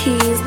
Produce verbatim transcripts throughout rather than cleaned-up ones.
keys.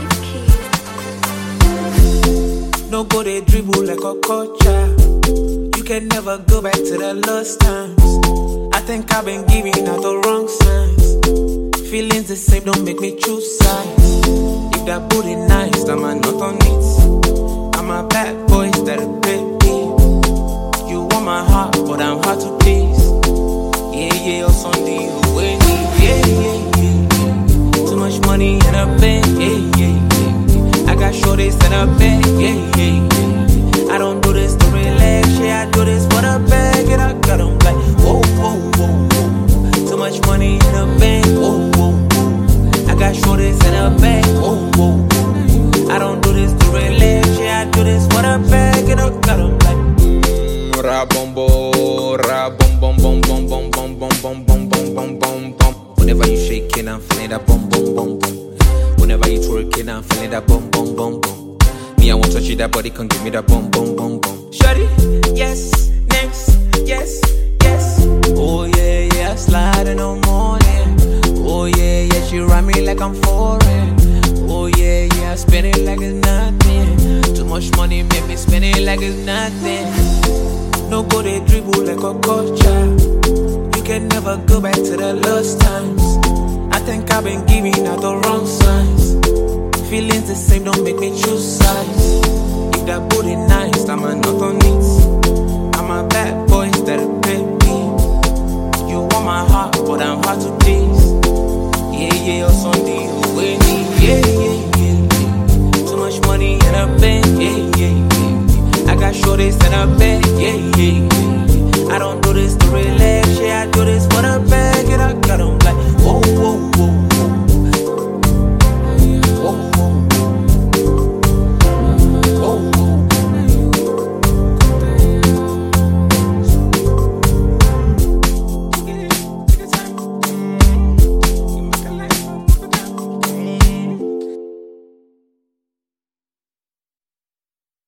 No go they dribble like a culture. You can never go back to the lost times. I think I've been giving out the wrong signs. Feelings the same, don't make me choose sides. If that booty nice, then I'm not on it. I'm a bad boy that a baby. You want my heart, but I'm hard to please. Yeah, yeah, or Sunday, away. Yeah, yeah, yeah. Too much money in a bank. Yeah, yeah, yeah. I got shorties in a bag. Yeah, yeah, yeah. I don't do this to relax. Yeah, I do this for the bag. And I got them like, whoa, whoa, whoa, whoa. Too much money in a bank. Whoa, whoa, whoa. I got shorties in a bag. Whoa, whoa, whoa. I don't do this to relax. Yeah, I do this for the bag. And I got them like, ra bom bom, ra bom bom bom bom bom bom bom bom bom bom bom bom bom. Whenever you shaking, I'm feeling that bom bom bom bom. Whenever you twerking, I'm feeling that bom bom bom bom. Me, I want to touch you, that body can give me that bom bom bom bom. shorty, yes, next, yes, yes. Oh yeah, yeah, sliding no morning. Oh yeah, yeah, she ride me like I'm foreign. Oh yeah, yeah, spend it like it's nothing. Too much money make me spend it like it's nothing. No go they dribble like a culture. You can never go back to the lost times. I think I've been giving out the wrong signs. Feelings the same, don't make me choose sides. If that booty nice, then I'm not on it. I'm a bad boy that a baby. You want my heart, but I'm hard to please. Yeah, yeah, or Sunday, away. Yeah, yeah, yeah, yeah. Too much money in a bank. Yeah, yeah, yeah. I got shorties in a bag. Yeah, yeah, yeah. I don't do this to relax. Yeah, I do this for the bag. And I got them like,